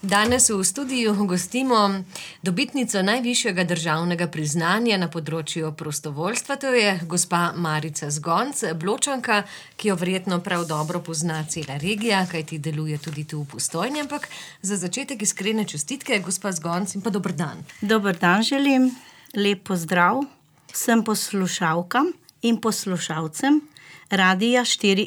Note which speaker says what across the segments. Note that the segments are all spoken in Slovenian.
Speaker 1: Danes v studiu gostimo dobitnico najvišjega državnega priznanja na področju prostovoljstva, to je gospa Marica Zgonc, Bločanka, ki jo verjetno prav dobro pozna cela regija, kajti deluje tudi tu v Postojni, ampak za začetek iskrene čestitke, gospa Zgonc, in pa dober dan.
Speaker 2: Dober dan želim, lep pozdrav vsem poslušalkam in poslušalcem Radia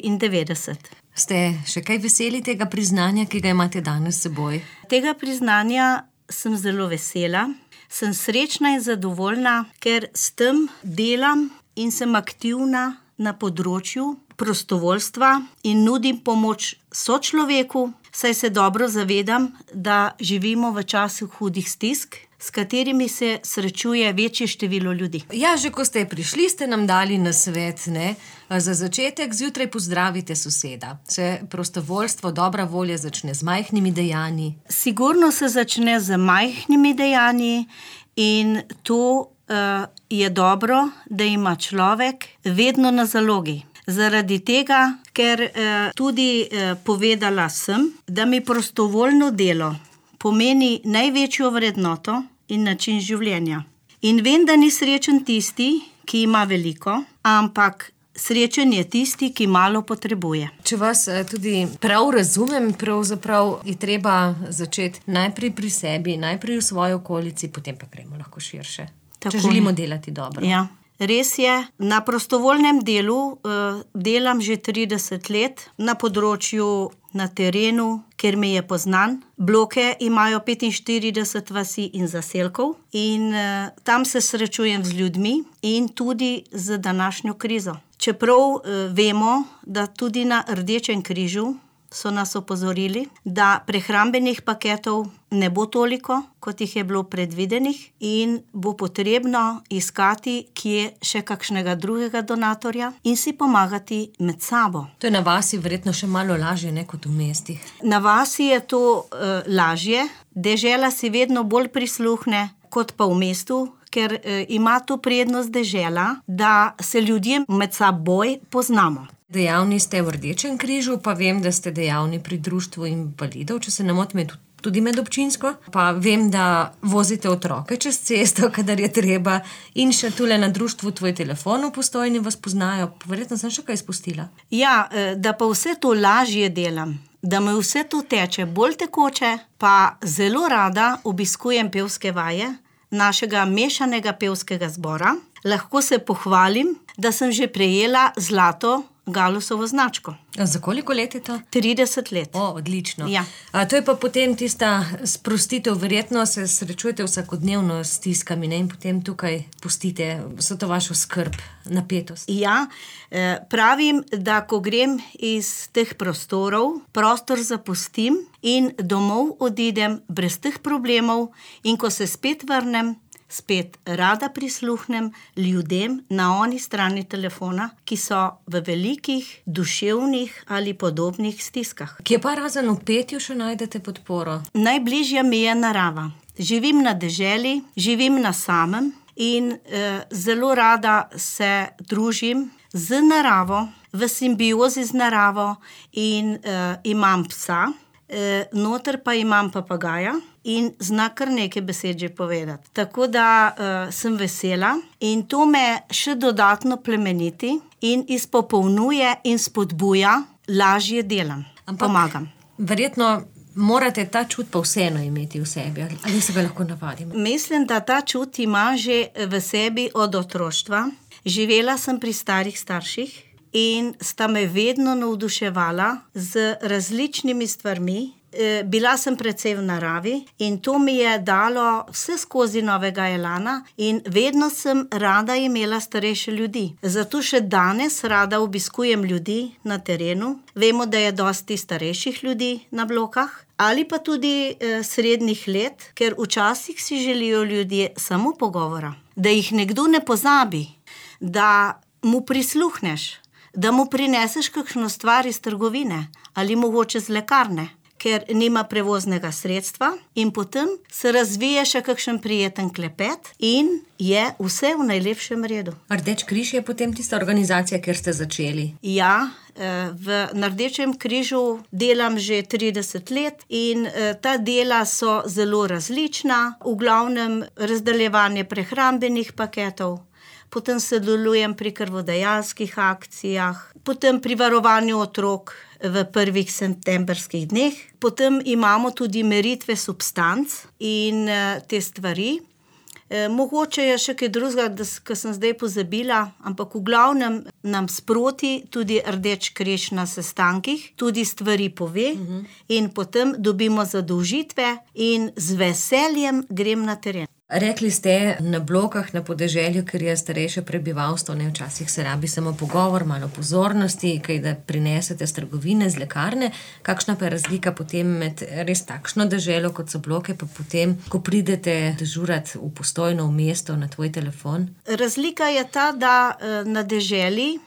Speaker 2: 94.
Speaker 1: Ste še kaj veseli tega priznanja, ki ga imate danes s seboj?
Speaker 2: Tega priznanja sem zelo vesela, sem srečna in zadovoljna, ker s tem delam in sem aktivna na področju prostovoljstva in nudim pomoč sočloveku, saj se dobro zavedam, da živimo v času hudih stisk, s katerimi se srečuje večje število ljudi.
Speaker 1: Ja, že ko ste prišli, ste nam dali nasvet, ne? Za začetek zjutraj pozdravite soseda. Se prostovoljstvo, dobra volja začne z majhnimi dejanji?
Speaker 2: Sigurno se začne z majhnimi dejanji in to je dobro, da ima človek vedno na zalogi. Zaradi tega, ker tudi povedala sem, da mi prostovoljno delo pomeni največjo vrednoto in način življenja. In vem, da ni srečen tisti, ki ima veliko, ampak srečen je tisti, ki malo potrebuje.
Speaker 1: Če vas tudi prav razumem, pravzaprav je treba začeti najprej pri sebi, najprej v svoji okolici, potem pa gremo lahko širše. Če želimo delati dobro.
Speaker 2: Ja. Res je, na prostovoljnem delu delam že 30 let na področju na terenu, kjer mi je poznan. Bloke imajo 45 vasi in zaselkov in tam se srečujem z ljudmi in tudi z današnjo krizo. Čeprav vemo, da tudi na Rdečem križu so nas opozorili, da prehrambenih paketov ne bo toliko, kot jih je bilo predvidenih in bo potrebno iskati, kje še kakšnega drugega donatorja in si pomagati med sabo.
Speaker 1: To je na vasi verjetno še malo lažje, ne, kot v mestih.
Speaker 2: Na vasi je to lažje, dežela si vedno bolj prisluhne, kot pa v mestu, ker ima to prednost dežela, da se ljudje med seboj poznamo.
Speaker 1: Dejavni ste v Rdečem križu, pa vem, da ste dejavni pri društvu invalidov, če se ne motim, tudi medobčinsko. Pa vem, da vozite otroke čez cesto, kadar je treba, in še tule na društvu Tvoj telefon v Postojni vas poznajo. Verjetno sem še kaj spustila.
Speaker 2: Ja, da pa vse to lažje delam, da me vse to teče bolj tekoče, pa zelo rada obiskujem pevske vaje našega mešanega pevskega zbora. Lahko se pohvalim, da sem že prejela zlato Galusovo značko.
Speaker 1: Za koliko let je to?
Speaker 2: 30 let.
Speaker 1: Odlično.
Speaker 2: Ja.
Speaker 1: To je pa potem tista sprostitev, verjetno se srečujete vsakodnevno s stiskami, ne? In potem tukaj pustite vso to vašo skrb, napetost.
Speaker 2: Ja, pravim, da ko grem iz teh prostorov, prostor zapustim in domov odidem brez teh problemov in ko se spet vrnem, spet rada prisluhnem ljudem na oni strani telefona, ki so v velikih duševnih ali podobnih stiskah.
Speaker 1: Kje pa razen v petju še najdete podporo?
Speaker 2: Najbližja mi je narava. Živim na deželi, živim na samem in zelo rada se družim z naravo, v simbiozi z naravo in imam psa, noter pa imam papagaja in zna kar nekaj besed že povedati. Tako da sem vesela in to me še dodatno plemeniti in izpopolnjuje in spodbuja, lažje delam, pomagam.
Speaker 1: Verjetno morate ta čut pa vseeno imeti v sebi, ali se ga lahko navadimo?
Speaker 2: Mislim, da ta čut ima že v sebi od otroštva. Živela sem pri starih starših in sta me vedno navduševala z različnimi stvarmi. Bila sem precej v naravi in to mi je dalo vse skozi novega elana in vedno sem rada imela starejše ljudi. Zato še danes rada obiskujem ljudi na terenu. Vemo, da je dosti starejših ljudi na blokah ali pa tudi srednjih let, ker včasih si želijo ljudje samo pogovora. Da jih nekdo ne pozabi, da mu prisluhneš, da mu prineseš kakšno stvar iz trgovine ali mogoče z lekarne. ker nima prevoznega sredstva, in potem se razvije še kakšen prijeten klepet in je vse v najlepšem redu.
Speaker 1: Rdeči križ je potem tista organizacija, kjer ste začeli?
Speaker 2: Ja, na Rdečem križu delam že 30 let in ta dela so zelo različna, v glavnem razdeljevanje prehrambenih paketov, potem sodelujem pri krvodajalskih akcijah, potem pri varovanju otrok v prvih septembrskih dneh, potem imamo tudi meritve substanc in te stvari. Mogoče je še kaj drugega, ki sem zdaj pozabila, ampak v glavnem nam sproti tudi Rdeči križ na sestankih tudi stvari pove in potem dobimo zadolžitve in z veseljem grem na teren.
Speaker 1: Rekli ste, na Blokah, na podeželju, ker je starejše prebivalstvo, včasih se rabi samo pogovor, malo pozornosti, kaj da prinesete s trgovine, z lekarne. Kakšna pa je razlika potem med res takšno deželo, kot so Bloke, pa potem, ko pridete dežurat v Postojno, v mesto, na tvoj telefon?
Speaker 2: Razlika je ta, da na deželi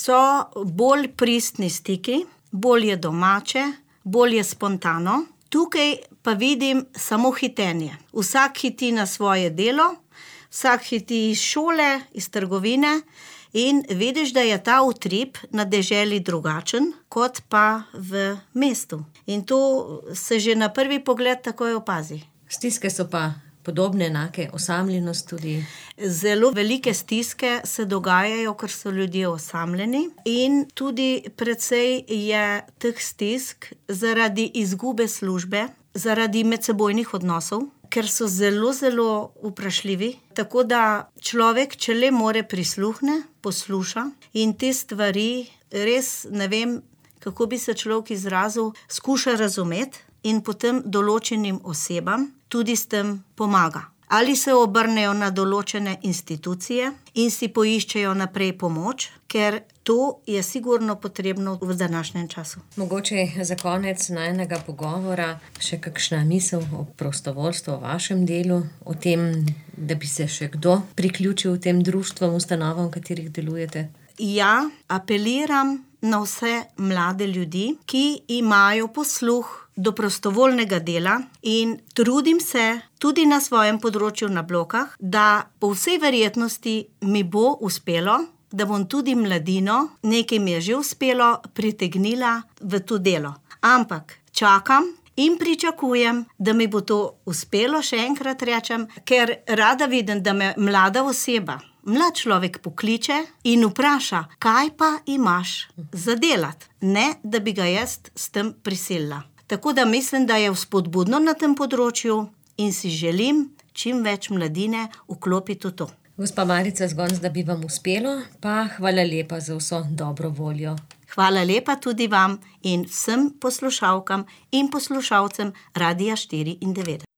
Speaker 2: so bolj pristni stiki, bolj je domače, bolj je spontano. Tukaj pa vidim samo hitenje. Vsak hiti na svoje delo, vsak hiti iz šole, iz trgovine in vidiš, da je ta utrip na deželi drugačen, kot pa v mestu. In to se že na prvi pogled takoj opazi.
Speaker 1: Stiske so pa podobne, enake, osamljenost tudi?
Speaker 2: Zelo velike stiske se dogajajo, ker so ljudje osamljeni in tudi precej je teh stisk zaradi izgube službe, zaradi medsebojnih odnosov, ker so zelo, zelo vprašljivi. Tako da človek, če le more prisluhne, posluša in te stvari res, ne vem, kako bi se človek izrazil, skuša razumeti in potem določenim osebam tudi s tem pomaga. Ali se obrnejo na določene institucije in si poiščejo naprej pomoč, ker to je sigurno potrebno v današnjem času.
Speaker 1: Mogoče za konec najinega pogovora še kakšna misel o prostovoljstvu, o vašem delu, o tem, da bi se še kdo priključil tem društvom, ustanovam, v katerih delujete?
Speaker 2: Ja, apeliram na vse mlade ljudi, ki imajo posluh do prostovoljnega dela in trudim se tudi na svojem področju na Blokah, da po vsej verjetnosti mi bo uspelo, da bom tudi mladino, nekaj mi je že uspelo, pritegnila v to delo. Ampak čakam in pričakujem, da mi bo to uspelo, še enkrat rečem, ker rada vidim, da me mlada oseba, mlad človek pokliče in vpraša, kaj pa imaš za delati, ne da bi ga jaz s tem prisilila. Tako da mislim, da je vzpodbudno na tem področju in si želim čim več mladine vklopiti v to.
Speaker 1: Gospa Marica Zgonc, da bi vam uspelo, pa hvala lepa za vso dobro voljo.
Speaker 2: Hvala lepa tudi vam in vsem poslušalkam in poslušalcem Radia 94.